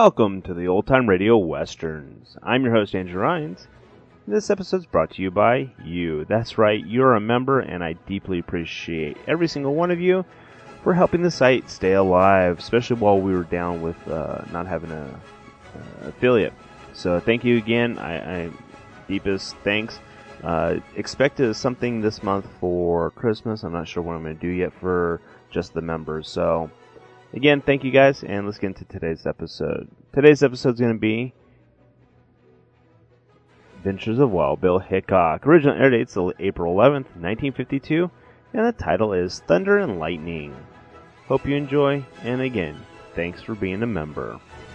Welcome to the Old Time Radio Westerns. I'm your host, Andrew Rhynes. This episode's brought to you by you. That's right, you're a member, and I deeply appreciate every single one of you for helping the site stay alive, especially while we were down with not having a affiliate. So thank you again. I deepest thanks. Expect something this month for Christmas. I'm not sure what I'm going to do yet for just the members. So again, thank you guys, and let's get into today's episode. Today's episode is going to be Adventures of Wild Bill Hickok. Original air date's April 11th, 1952, and the title is Thunder and Lightning. Hope you enjoy, and again, thanks for being a member.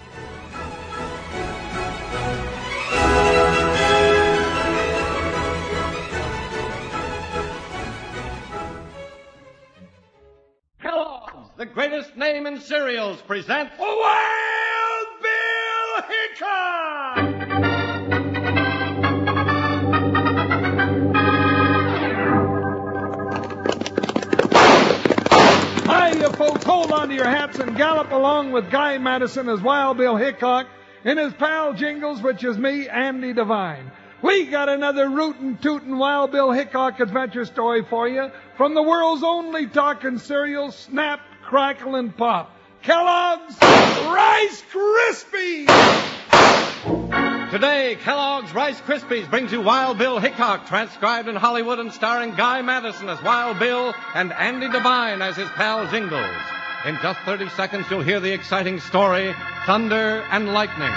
The greatest name in cereals presents Wild Bill Hickok! Hi, you folks, hold on to your hats and gallop along with Guy Madison as Wild Bill Hickok and his pal Jingles, which is me, Andy Devine. We got another rootin' tootin' Wild Bill Hickok adventure story for you from the world's only talking cereal, Snap, Crackle, and Pop. Kellogg's Rice Krispies! Today, Kellogg's Rice Krispies brings you Wild Bill Hickok, transcribed in Hollywood and starring Guy Madison as Wild Bill and Andy Devine as his pal Jingles. In just 30 seconds, you'll hear the exciting story, Thunder and Lightning.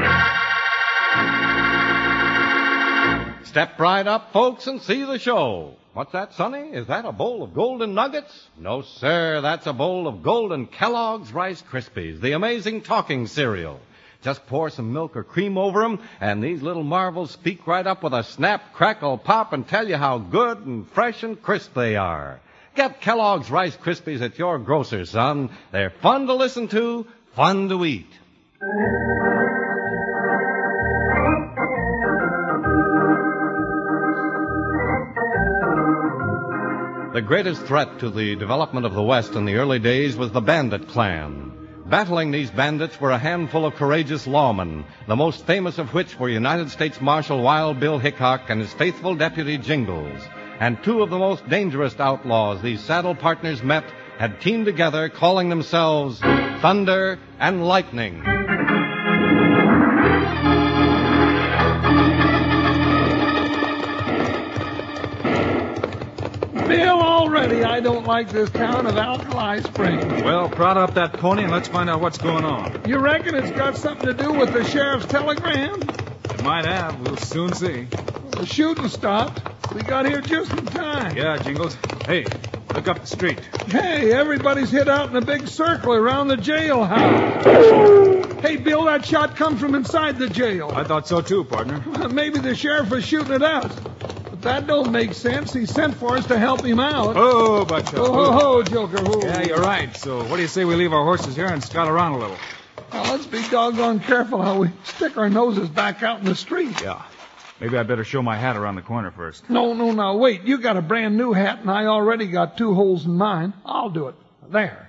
Step right up, folks, and see the show. What's that, Sonny? Is that a bowl of golden nuggets? No, sir, that's a bowl of golden Kellogg's Rice Krispies, the amazing talking cereal. Just pour some milk or cream over them, and these little marvels speak right up with a snap, crackle, pop, and tell you how good and fresh and crisp they are. Get Kellogg's Rice Krispies at your grocer, son. They're fun to listen to, fun to eat. The greatest threat to the development of the West in the early days was the bandit clan. Battling these bandits were a handful of courageous lawmen, the most famous of which were United States Marshal Wild Bill Hickok and his faithful deputy Jingles. And two of the most dangerous outlaws these saddle partners met had teamed together, calling themselves Thunder and Lightning. Bill, already I don't like this town of Alkali Springs. Well, prod up that pony and let's find out what's going on. You reckon it's got something to do with the sheriff's telegram? It might have. We'll soon see. The shooting stopped. We got here just in time. Yeah, Jingles. Hey, look up the street. Hey, everybody's hid out in a big circle around the jailhouse. Hey, Bill, that shot comes from inside the jail. I thought so too, partner. Maybe the sheriff was shooting at us. But that don't make sense. He sent for us to help him out. Oh, betcha. Oh, Joker. Oh. Yeah, you're right. So what do you say we leave our horses here and scout around a little? Now, let's be doggone careful how we stick our noses back out in the street. Yeah. Maybe I better show my hat around the corner first. No, now, wait. You got a brand new hat, and I already got 2 holes in mine. I'll do it. There.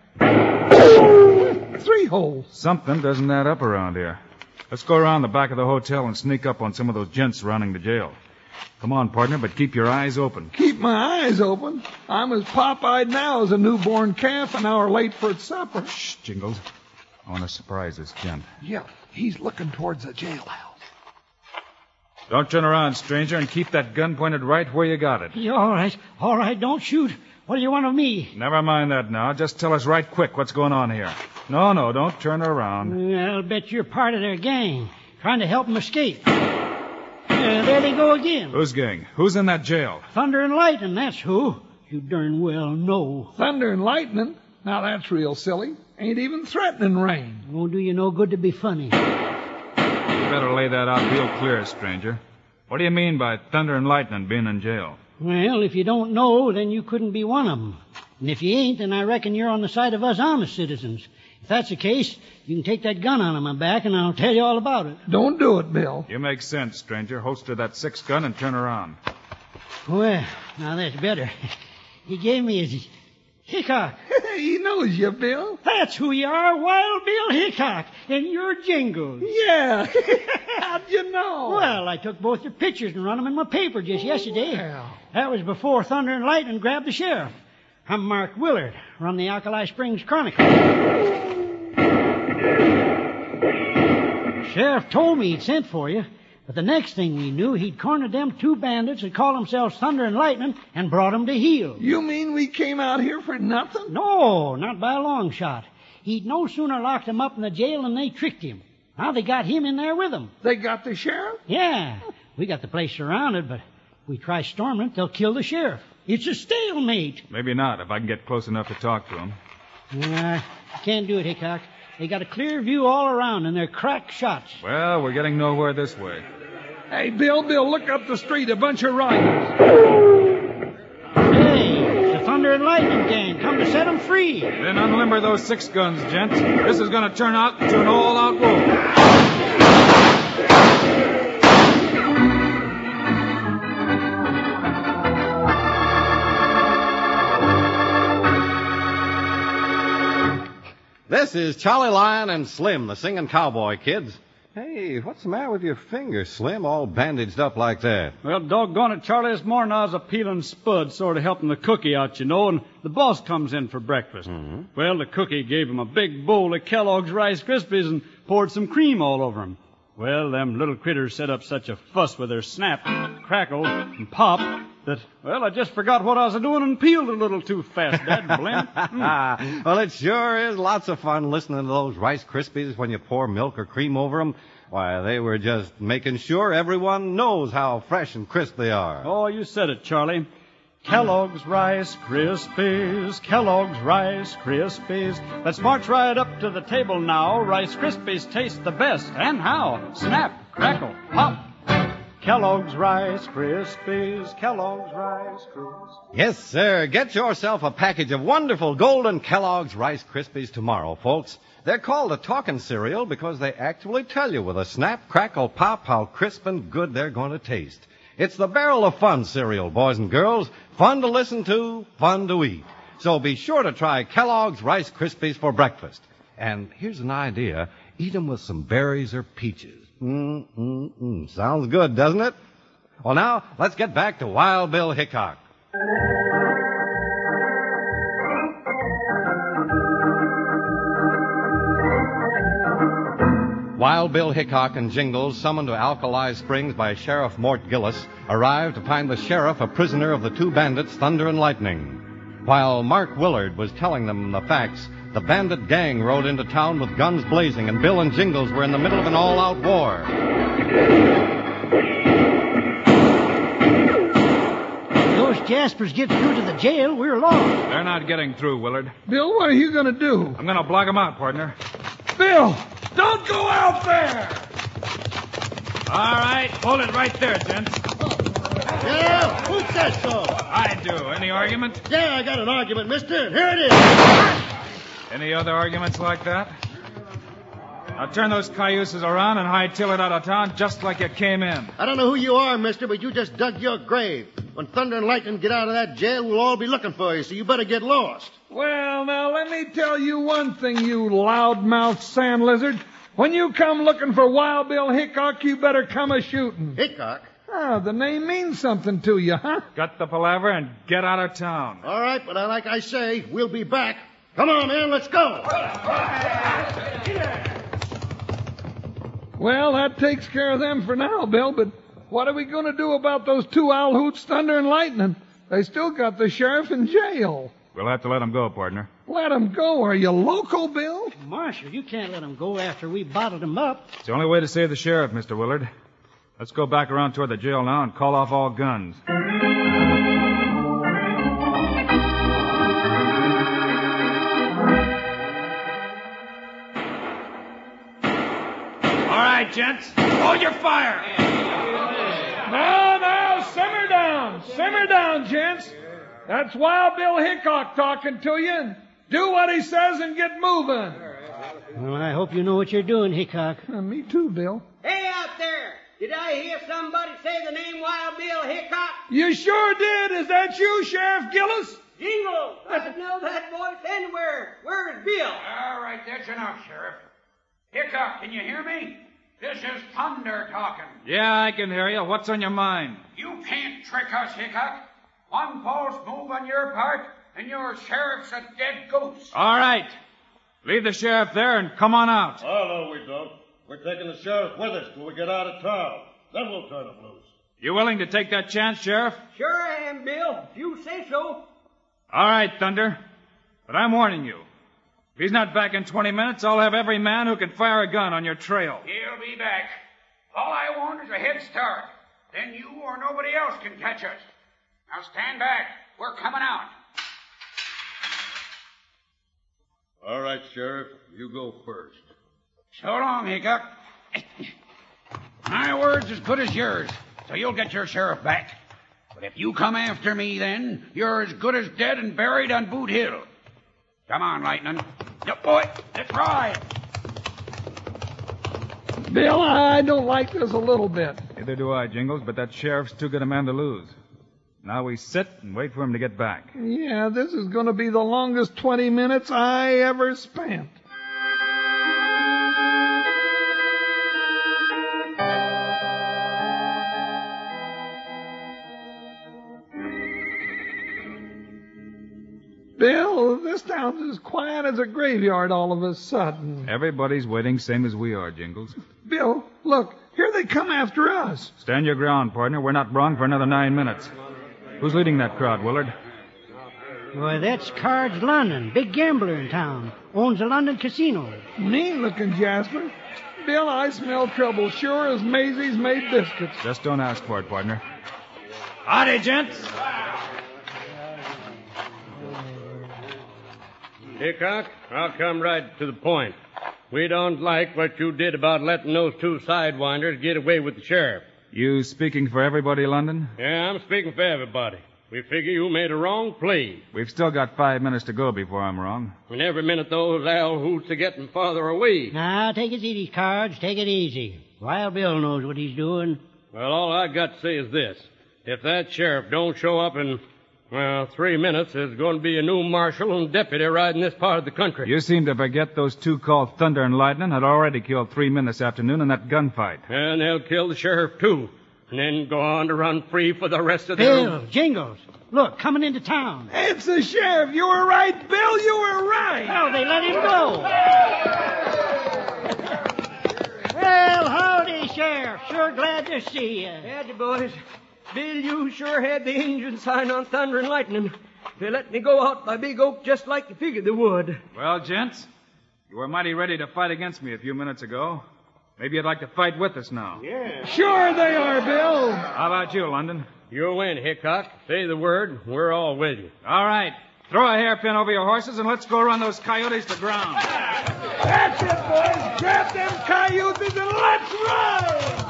3 holes. Something doesn't add up around here. Let's go around the back of the hotel and sneak up on some of those gents surrounding the jail. Come on, partner, but keep your eyes open. Keep my eyes open? I'm as pop-eyed now as a newborn calf an hour late for its supper. Shh, Jingles. I want to surprise this gent. Yeah, he's looking towards the jailhouse. Don't turn around, stranger, and keep that gun pointed right where you got it. Yeah, all right, don't shoot. What do you want of me? Never mind that now. Just tell us right quick what's going on here. No, don't turn around. I'll bet you're part of their gang, trying to help them escape. There they go again. Whose gang? Who's in that jail? Thunder and Lightning, that's who. You darn well know. Thunder and Lightning? Now that's real silly. Ain't even threatening rain. Won't do you no good to be funny. You better lay that out real clear, stranger. What do you mean by Thunder and Lightning being in jail? Well, if you don't know, then you couldn't be one of them. And if you ain't, then I reckon you're on the side of us honest citizens. If that's the case, you can take that gun out of my back, and I'll tell you all about it. Don't do it, Bill. You make sense, stranger. Holster that 6-gun and turn around. Well, now that's better. He gave me his Hickok. he knows you, Bill. That's who you are, Wild Bill Hickok, and you're Jingles. Yeah. How'd you know? Well, I took both your pictures and run them in my paper just yesterday. Well. That was before Thunder and Lightning grabbed the sheriff. I'm Mark Willard, run the Alkali Springs Chronicle. Sheriff told me he'd sent for you, but the next thing we knew, he'd cornered them two bandits that called themselves Thunder and Lightning and brought them to heel. You mean we came out here for nothing? No, not by a long shot. He'd no sooner locked him up in the jail than they tricked him. Now they got him in there with them. They got the sheriff? Yeah, we got the place surrounded, but if we try storming it, they'll kill the sheriff. It's a stalemate. Maybe not, if I can get close enough to talk to him. Can't do it, Hickok. They got a clear view all around, and they're crack shots. Well, we're getting nowhere this way. Hey, Bill, look up the street. A bunch of riders. Hey, it's the Thunder and Lightning gang. Come to set them free. Then unlimber those 6 guns, gents. This is going to turn out into an all-out war. This is Charlie Lion and Slim, the singing cowboy kids. Hey, what's the matter with your finger, Slim, all bandaged up like that? Well, doggone it, Charlie, this morning I was a peeling spud, sort of helping the cookie out, you know, and the boss comes in for breakfast. Mm-hmm. Well, the cookie gave him a big bowl of Kellogg's Rice Krispies and poured some cream all over him. Well, them little critters set up such a fuss with their snap, crackle, and pop that, well, I just forgot what I was doing and peeled a little too fast, Dad Blint. Well, it sure is lots of fun listening to those Rice Krispies when you pour milk or cream over them. Why, they were just making sure everyone knows how fresh and crisp they are. Oh, you said it, Charlie. Kellogg's Rice Krispies, Kellogg's Rice Krispies. Let's march right up to the table now. Rice Krispies taste the best. And how? Snap, crackle, pop. Kellogg's Rice Krispies, Kellogg's Rice Krispies. Yes, sir. Get yourself a package of wonderful golden Kellogg's Rice Krispies tomorrow, folks. They're called a talking cereal because they actually tell you with a snap, crackle, pop how crisp and good they're going to taste. It's the Barrel of Fun cereal, boys and girls. Fun to listen to, fun to eat. So be sure to try Kellogg's Rice Krispies for breakfast. And here's an idea. Eat them with some berries or peaches. Sounds good, doesn't it? Well, now, let's get back to Wild Bill Hickok. Wild Bill Hickok and Jingles, summoned to Alkali Springs by Sheriff Mort Gillis, arrived to find the sheriff a prisoner of the two bandits, Thunder and Lightning. While Mark Willard was telling them the facts, the bandit gang rode into town with guns blazing, and Bill and Jingles were in the middle of an all-out war. Those Jaspers get through to the jail, we're lost. They're not getting through, Willard. Bill, what are you going to do? I'm going to block them out, partner. Bill, don't go out there! All right, hold it right there, gents. Yeah, who says so? I do. Any argument? Yeah, I got an argument, mister. Here it is. Any other arguments like that? Now turn those cayuses around and hightail it out of town just like you came in. I don't know who you are, mister, but you just dug your grave. When Thunder and Lightning get out of that jail, we'll all be looking for you, so you better get lost. Well, now, let me tell you one thing, you loudmouth sand lizard. When you come looking for Wild Bill Hickok, you better come a-shooting. Hickok? Ah, the name means something to you, huh? Cut the palaver and get out of town. All right, but like I say, we'll be back. Come on, man, let's go. Well, that takes care of them for now, Bill, but what are we going to do about those two owl hoots, Thunder and Lightning? They still got the sheriff in jail. We'll have to let them go, partner. Let them go? Are you local, Bill? Marshal, you can't let them go after we bottled them up. It's the only way to save the sheriff, Mr. Willard. Let's go back around toward the jail now and call off all guns. All right, gents. Hold your fire. Now, simmer down. Simmer down, gents. That's Wild Bill Hickok talking to you. Do what he says and get moving. Well, I hope you know what you're doing, Hickok. Me too, Bill. Hey, out there! Did I hear somebody say the name Wild Bill Hickok? You sure did. Is that you, Sheriff Gillis? Jingles! I know that voice anywhere. Where is Bill? All right, that's enough, Sheriff. Hickok, can you hear me? This is Thunder talking. Yeah, I can hear you. What's on your mind? You can't trick us, Hickok. One false move on your part, and your sheriff's a dead goose. All right. Leave the sheriff there and come on out. Oh, no, we don't. We're taking the sheriff with us till we get out of town. Then we'll turn him loose. You willing to take that chance, Sheriff? Sure I am, Bill. If you say so. All right, Thunder. But I'm warning you. If he's not back in 20 minutes, I'll have every man who can fire a gun on your trail. He'll be back. All I want is a head start. Then you or nobody else can catch us. Now stand back. We're coming out. All right, Sheriff. You go first. So long, Hickok. My word's as good as yours, so you'll get your sheriff back. But if you come after me, then you're as good as dead and buried on Boot Hill. Come on, Lightning. Yep, boy. Let's ride. Bill, I don't like this a little bit. Neither do I, Jingles, but that sheriff's too good a man to lose. Now we sit and wait for him to get back. Yeah, this is going to be the longest 20 minutes I ever spent. Bill, this town's as quiet as a graveyard all of a sudden. Everybody's waiting, same as we are, Jingles. Bill, look, here they come after us. Stand your ground, partner. We're not wrong for another 9 minutes. Who's leading that crowd, Willard? Why, that's Cards London, big gambler in town. Owns a London casino. Mean looking, Jasper. Bill, I smell trouble, sure as Maisie's made biscuits. Just don't ask for it, partner. Howdy, gents. Hickok, I'll come right to the point. We don't like what you did about letting those two sidewinders get away with the sheriff. You speaking for everybody, London? Yeah, I'm speaking for everybody. We figure you made a wrong plea. We've still got 5 minutes to go before I'm wrong. And every minute those owl hoots are getting farther away. Now, take it easy, Cards. Take it easy. Wild Bill knows what he's doing. Well, all I got to say is this. If that sheriff don't show up in, 3 minutes, there's going to be a new marshal and deputy riding this part of the country. You seem to forget those two called Thunder and Lightning had already killed 3 men this afternoon in that gunfight. And they'll kill the sheriff, too. And then go on to run free for the rest of Bill, Jingles. Look, coming into town. It's the sheriff. You were right, Bill. You were right. Oh, they let him go. Well, howdy, Sheriff. Sure glad to see you. Howdy, boys. Bill, you sure had the engine sign on Thunder and Lightning. They let me go out by Big Oak just like you figured they would. Well, gents, you were mighty ready to fight against me a few minutes ago. Maybe you'd like to fight with us now. Yeah. Sure they are, Bill. How about you, London? You win, Hickok. Say the word. We're all with you. All right. Throw a hairpin over your horses and let's go run those coyotes to ground. That's it, boys. Grab them coyotes and let's ride.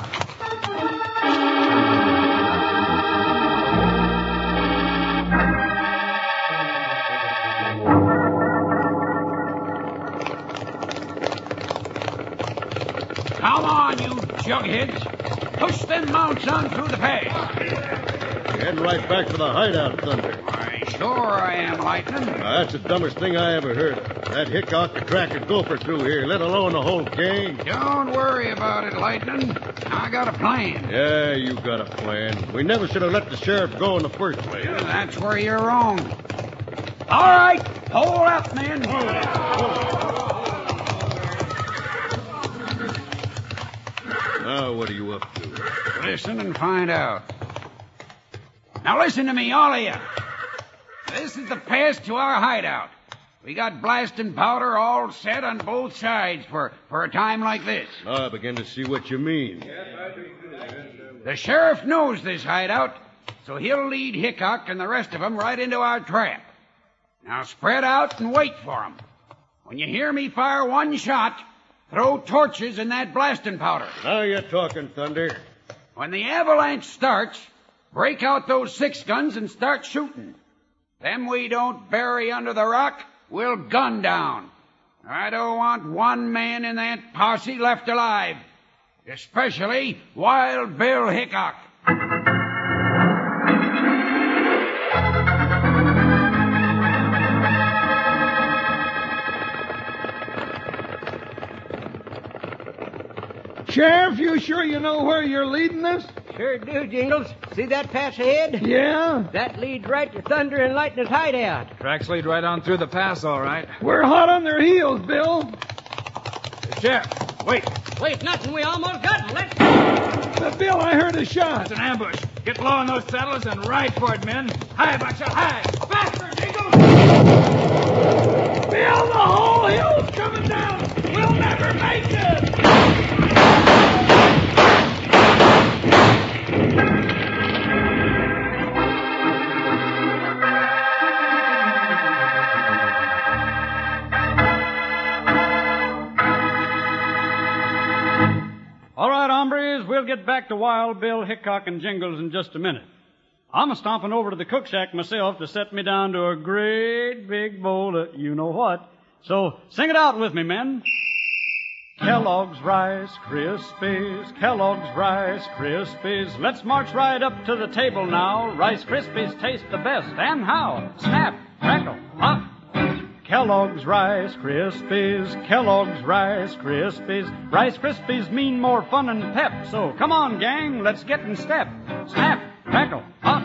Come on, you jugheads. Push them mounts on through the pass. You're heading right back for the hideout, Thunder. Why, sure I am, Lightning. That's the dumbest thing I ever heard of. That Hickok could track a gopher through here, let alone the whole gang. Don't worry about it, Lightning. I got a plan. Yeah, you got a plan. We never should have let the sheriff go in the first place. Well, that's where you're wrong. All right, hold up, men. Now, what are you up to? Listen and find out. Now listen to me, all of you. This is the pass to our hideout. We got blasting powder all set on both sides for a time like this. Now I begin to see what you mean. The sheriff knows this hideout, so he'll lead Hickok and the rest of them right into our trap. Now spread out and wait for him. When you hear me fire one shot, throw torches in that blasting powder. Now you're talking, Thunder. When the avalanche starts, break out those 6 guns and start shooting. Them we don't bury under the rock, we'll gun down. I don't want one man in that posse left alive, especially Wild Bill Hickok. Sheriff, you sure you know where you're leading us? Sure do, Jingles. See that pass ahead? Yeah? That leads right to Thunder and Lightning's hideout. Tracks lead right on through the pass, all right. We're hot on their heels, Bill. Sheriff, wait. Wait, nothing. We almost got him. Let's go. But Bill, I heard a shot. It's an ambush. Get low on those saddles and ride for it, men. Hi, Buckshot, hi. Faster, Jingles! Bill, the whole hill's coming down. We'll never make it. All right, hombres, we'll get back to Wild Bill Hickok and Jingles in just a minute. I'm a-stomping over to the cook shack myself to set me down to a great big bowl of you-know-what. So sing it out with me, men. Kellogg's Rice Krispies, Kellogg's Rice Krispies. Let's march right up to the table now. Rice Krispies taste the best. And how? Snap, crackle, pop. Kellogg's Rice Krispies, Kellogg's Rice Krispies. Rice Krispies mean more fun and pep. So come on, gang, let's get in step. Snap, crackle, pop.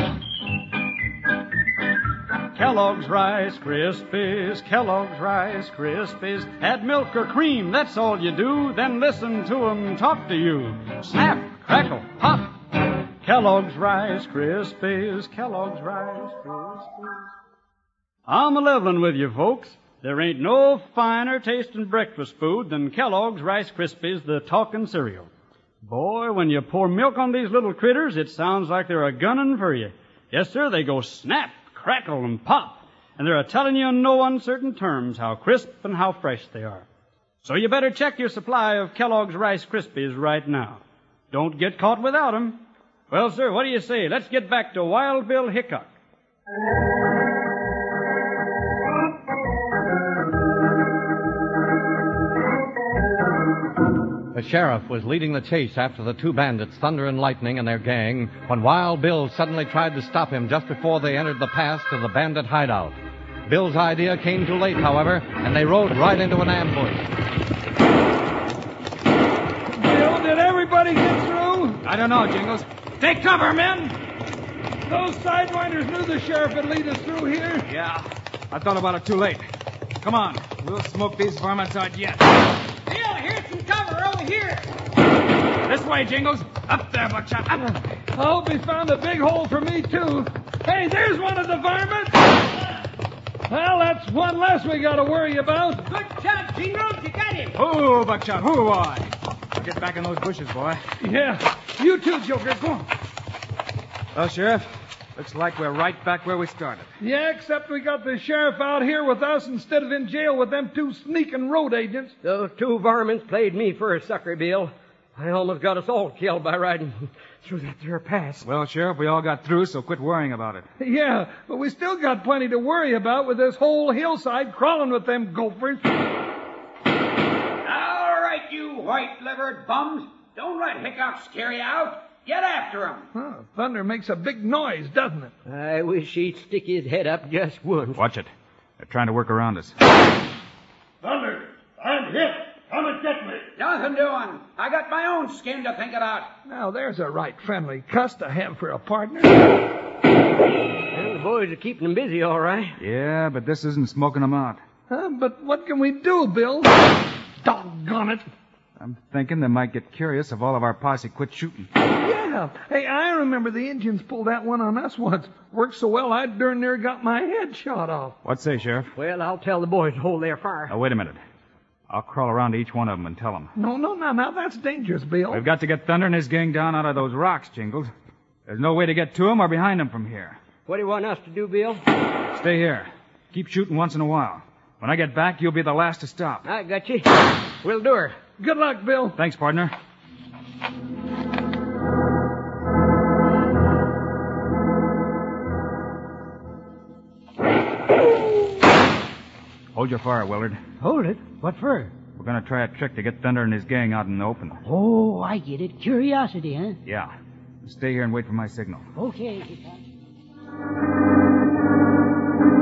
Kellogg's Rice Krispies, Kellogg's Rice Krispies. Add milk or cream, that's all you do. Then listen to 'em talk to you. Snap, crackle, pop. Kellogg's Rice Krispies, Kellogg's Rice Krispies. I'm a-levelin' with you, folks. There ain't no finer tasting breakfast food than Kellogg's Rice Krispies, the talkin' cereal. Boy, when you pour milk on these little critters, it sounds like they're a-gunnin' for you. Yes, sir, they go snap, crackle, and pop. And they're a-telling you in no uncertain terms how crisp and how fresh they are. So you better check your supply of Kellogg's Rice Krispies right now. Don't get caught without 'em. Well, sir, what do you say? Let's get back to Wild Bill Hickok. The sheriff was leading the chase after the two bandits, Thunder and Lightning and their gang, when Wild Bill suddenly tried to stop him just before they entered the pass to the bandit hideout. Bill's idea came too late, however, and they rode right into an ambush. Bill, did everybody get through? I don't know, Jingles. Take cover, men! Those sidewinders knew the sheriff would lead us through here. Yeah, I thought about it too late. Come on, we'll smoke these varmints out yet. Bill, here's some cover over here. This way, Jingles. Up there, Buckshot. Up. I hope he found a big hole for me, too. Hey, there's one of the varmints. Well, that's one less we got to worry about. Good shot, Jingles. You got him. Oh, Buckshot, who I? Get back in those bushes, boy. Yeah, you too, Joker. Go on. Well, Sheriff, looks like we're right back where we started. Yeah, except we got the sheriff out here with us instead of in jail with them two sneaking road agents. Those two varmints played me for a sucker, Bill. I almost got us all killed by riding through that there pass. Well, Sheriff, we all got through, so quit worrying about it. Yeah, but we still got plenty to worry about with this whole hillside crawling with them gophers. All right, you white-livered bums. Don't let Hickok scare you out. Get after him. Huh, thunder makes a big noise, doesn't it? I wish he'd stick his head up just once. Watch it. They're trying to work around us. Thunder, I'm hit. Come and get me. Nothing doing. I got my own skin to think about. Now, there's a right friendly cuss to have for a partner. Well, the boys are keeping him busy, all right. Yeah, but this isn't smoking them out. But what can we do, Bill? Doggone it. I'm thinking they might get curious if all of our posse quit shooting. Yeah. Hey, I remember the Indians pulled that one on us once. Worked so well, I darn near got my head shot off. What say, Sheriff? Well, I'll tell the boys to hold their fire. Now, wait a minute. I'll crawl around to each one of them and tell them. No, now that's dangerous, Bill. We've got to get Thunder and his gang down out of those rocks, Jingles. There's no way to get to them or behind them from here. What do you want us to do, Bill? Stay here. Keep shooting once in a while. When I get back, you'll be the last to stop. I got you. We'll do her. Good luck, Bill. Thanks, partner. Hold your fire, Willard. Hold it? What for? We're going to try a trick to get Thunder and his gang out in the open. Oh, I get it. Curiosity, huh? Yeah. Stay here and wait for my signal. Okay.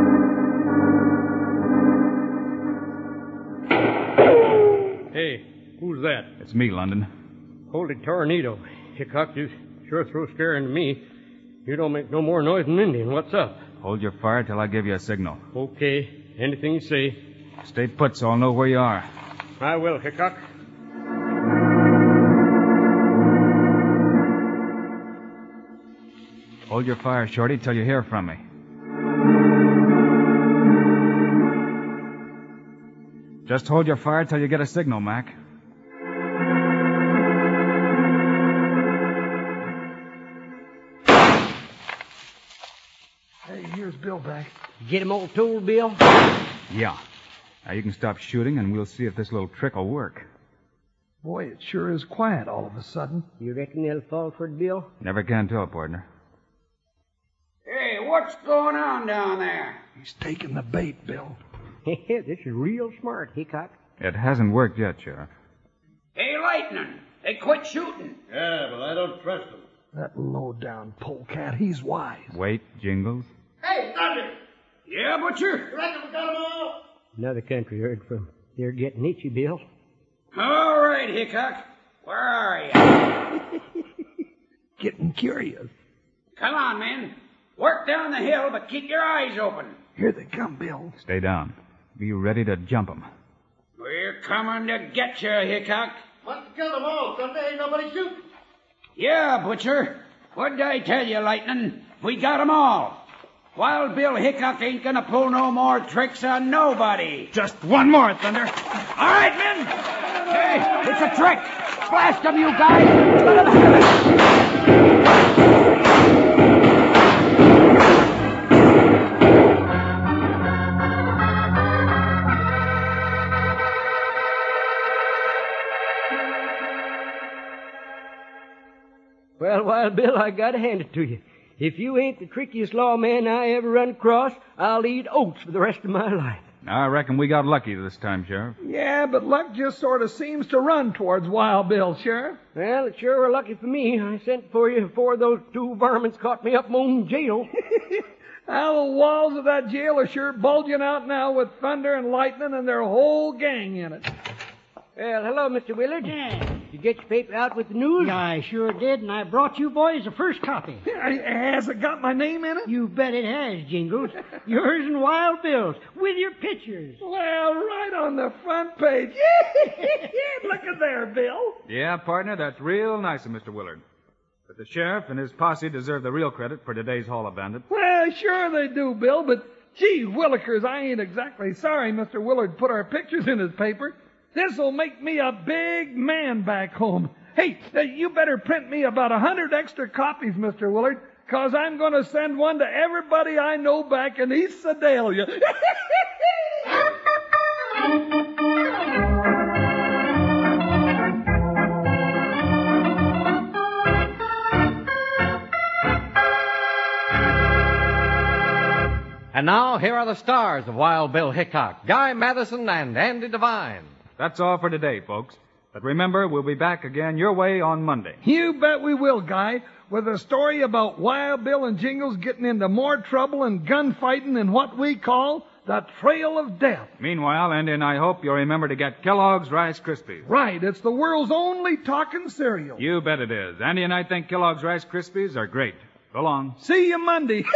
Hey, Who's that? It's me, London. Holy tornado. Hickok, you sure throw scaring to me. You don't make no more noise than an Indian. What's up? Hold your fire till I give you a signal. Okay. Anything you say. Stay put so I'll know where you are. I will, Hickok. Hold your fire, Shorty, till you hear from me. Just hold your fire till you get a signal, Mac. Hey, here's Bill back. Get him all told, Bill? Yeah. Now you can stop shooting, and we'll see if this little trick will work. Boy, it sure is quiet all of a sudden. You reckon they'll fall for it, Bill? Never can tell, partner. Hey, what's going on down there? He's taking the bait, Bill. This is real smart, Hickok. It hasn't worked yet, Sheriff. Hey, Lightning, they quit shooting. Yeah, but I don't trust them. That low-down polecat, he's wise. Wait, Jingles. Hey, Thunder! Yeah, Butcher? You reckon we got them all? Another country heard from. They're getting itchy, Bill. All right, Hickok. Where are you? Getting curious. Come on, men. Work down the hill, but keep your eyes open. Here they come, Bill. Stay down. Be ready to jump 'em. We're coming to get you, Hickok. Must have killed them all, Thunder. Ain't nobody shooting. Yeah, Butcher. What'd I tell you, Lightning? We got 'em all. Wild Bill Hickok ain't gonna pull no more tricks on nobody. Just one more, Thunder. All right, men. Hey, it's a trick. Blast 'em, you guys. Let 'em have it. Well, Wild Bill, I gotta hand it to you. If you ain't the trickiest lawman I ever run across, I'll eat oats for the rest of my life. I reckon we got lucky this time, Sheriff. Yeah, but luck just sort of seems to run towards Wild Bill, Sheriff. Well, it sure were lucky for me. I sent for you before those two varmints caught me up in jail. Well, the walls of that jail are sure bulging out now with thunder and lightning and their whole gang in it. Well, hello, Mr. Willard. Yeah. You get your paper out with the news? Yeah, I sure did, and I brought you boys the first copy. Has it got my name in it? You bet it has, Jingles. Yours and Wild Bill's, with your pictures. Well, right on the front page. Look at there, Bill. Yeah, partner, that's real nice of Mr. Willard. But the sheriff and his posse deserve the real credit for today's Haul of Bandit. Well, sure they do, Bill, but gee willikers, I ain't exactly sorry Mr. Willard put our pictures in his paper. This'll make me a big man back home. Hey, you better print me about 100 extra copies, Mr. Willard, 'cause I'm going to send one to everybody I know back in East Sedalia. And now, here are the stars of Wild Bill Hickok, Guy Madison and Andy Devine. That's all for today, folks. But remember, we'll be back again your way on Monday. You bet we will, Guy, with a story about Wild Bill and Jingles getting into more trouble and gunfighting in what we call the Trail of Death. Meanwhile, Andy and I hope you'll remember to get Kellogg's Rice Krispies. Right, it's the world's only talking cereal. You bet it is. Andy and I think Kellogg's Rice Krispies are great. So long. See you Monday.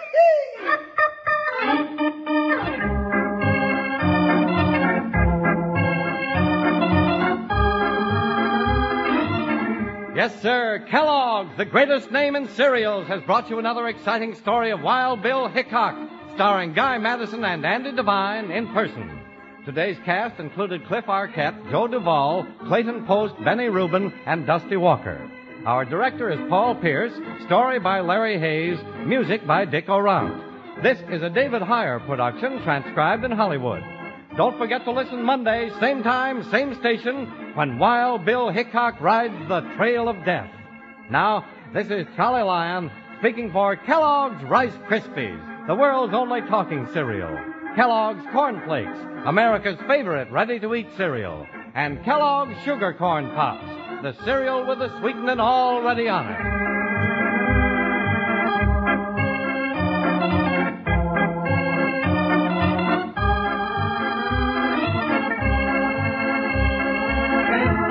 Yes, sir, Kellogg's, the greatest name in cereals, has brought you another exciting story of Wild Bill Hickok, starring Guy Madison and Andy Devine in person. Today's cast included Cliff Arquette, Joe Duvall, Clayton Post, Benny Rubin, and Dusty Walker. Our director is Paul Pierce, story by Larry Hayes, music by Dick Orant. This is a David Heyer production, transcribed in Hollywood. Don't forget to listen Monday, same time, same station, when Wild Bill Hickok rides the Trail of Death. Now, this is Charlie Lyon speaking for Kellogg's Rice Krispies, the world's only talking cereal. Kellogg's Corn Flakes, America's favorite ready-to-eat cereal. And Kellogg's Sugar Corn Pops, the cereal with the sweetening already on it. Thank you.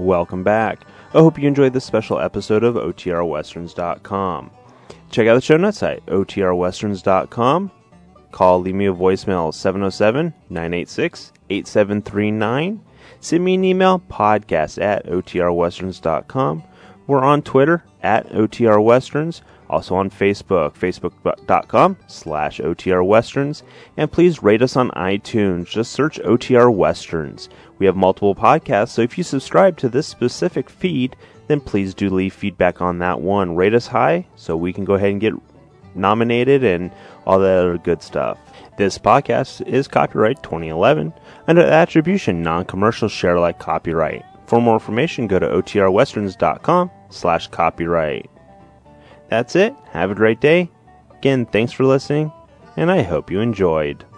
welcome back. I hope you enjoyed this special episode of OTRWesterns.com. Check out the show notes at OTRWesterns.com. Leave me a voicemail 707-986-8739. Send me an email, podcast@OTRWesterns.com. We're on Twitter @OTRWesterns. Also on Facebook, facebook.com/OTRWesterns. And please rate us on iTunes. Just search OTR Westerns. We have multiple podcasts, so if you subscribe to this specific feed, then please do leave feedback on that one. Rate us high so we can go ahead and get nominated and all that other good stuff. This podcast is copyright 2011 under the attribution non-commercial share alike copyright. For more information, go to OTRWesterns.com/copyright. That's it. Have a great day. Again, thanks for listening, and I hope you enjoyed.